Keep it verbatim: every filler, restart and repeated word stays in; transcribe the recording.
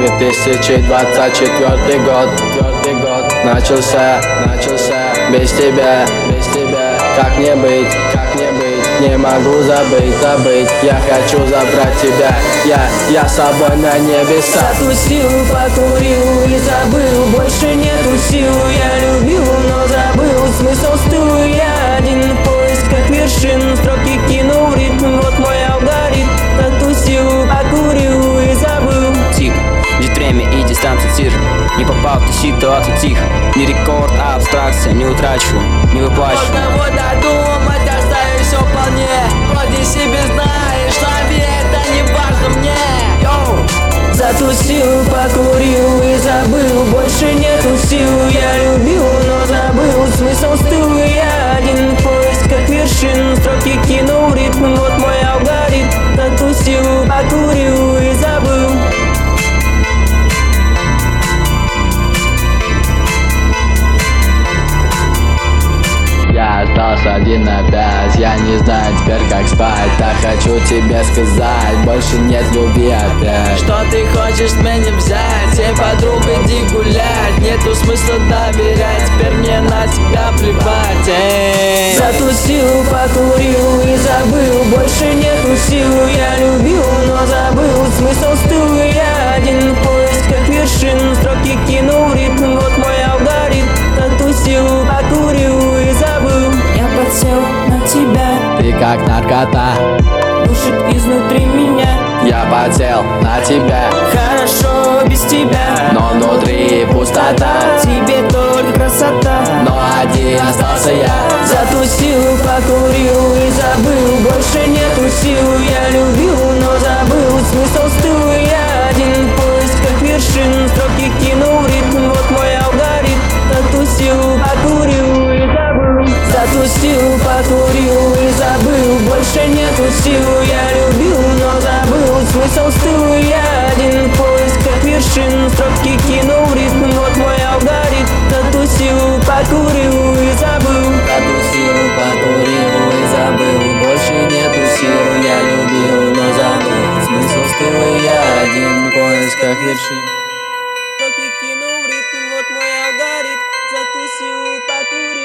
две тысячи двадцать четвёртый год, четвёртый год начался, начался без тебя, без тебя. Как не быть, как не быть, не могу забыть, забыть. Я хочу забрать тебя, я, я с собой на небеса. Затусил, покурил и забыл, больше нету сил. Я любил, но забыл, смысл стыл. Я один в поисках вершин, строки кинул в ритм, вот мой алгоритм. Затусил, покурил и забыл. Тик, идет время и дистанция тир. Не попал в ту ситуацию тихо. Не рекорд, а абстракция, не утрачу, не выплачу. Одного додумать остаюсь вполне. Вроде себе знаешь, лови, это не важно мне. Йоу! Затусил, покурил и забыл, больше нету сил. Я любил, но забыл, смысл стыл. Я один в поисках вершин, строки кинул в ритм, вот мой алгоритм. Затусил, покурил и забыл. Я остался один опять, я не знаю теперь как спать. Так хочу тебе сказать, больше нет любви опять. Что ты хочешь меня взять? Эй, подруга, иди гулять. Нету смысла доверять, теперь мне на тебя плевать. Эй. Затусил, покурил и забыл, больше нету сил. Я любил, но забыл, смысл стыл. Я один в поисках вершин, строки кинул в ритм, вот мой алгоритм. Затусил, покурил и забыл. Я подсел на тебя, Ты как наркота, душит изнутри меня. я потел на тебя, Хорошо без тебя, но внутри пустота. тебе только красота. Но один остался я. Затусил, покурил и забыл, больше нету сил. Я любил, но забыл, смысл стыл. Я один в поисках вершин, строки кинул в ритм, вот мой алгоритм. Затусил, покурил и забыл. Затусил, покурил и забыл, больше нету сил. Я любил, но забыл, смысл стыл. Я один в поисках вершин, строки кинул в ритм, вот мой алгоритм. Затусил, покурил и забыл. Затусил, покурил и забыл, больше нету сил. Я любил, но забыл, смысл стыл. Я один в поисках вершин, строки кинул в ритм, вот мой алгоритм. Затусил, покурил.